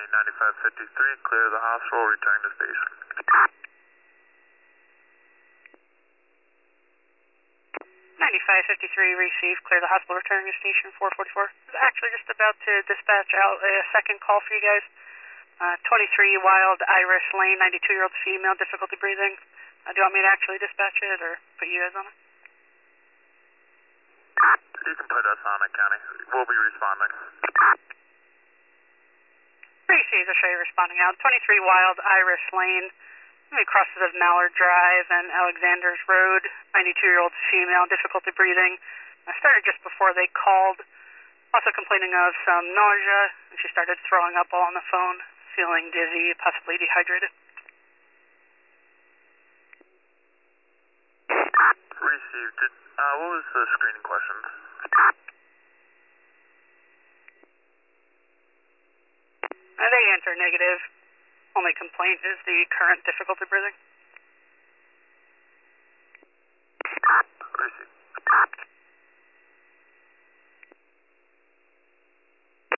9553, clear the hospital, return to station. 9553, receive, clear the hospital, return to station 444. I was actually just about to dispatch out a second call for you guys. 23 Wild Iris Lane, 92-year-old female, difficulty breathing. Do you want me to actually dispatch it or put you guys on it? You can put us on it, County. We'll be responding. Receive, I'll show you responding out. 23 Wild Iris Lane, crosses of Mallard Drive and Alexander's Road, 92-year-old female, difficulty breathing. I started just before they called, also complaining of some nausea, and she started throwing up while on the phone, feeling dizzy, possibly dehydrated. Received. What was the screening questions? They answer negative. Only complaint is the current difficulty breathing.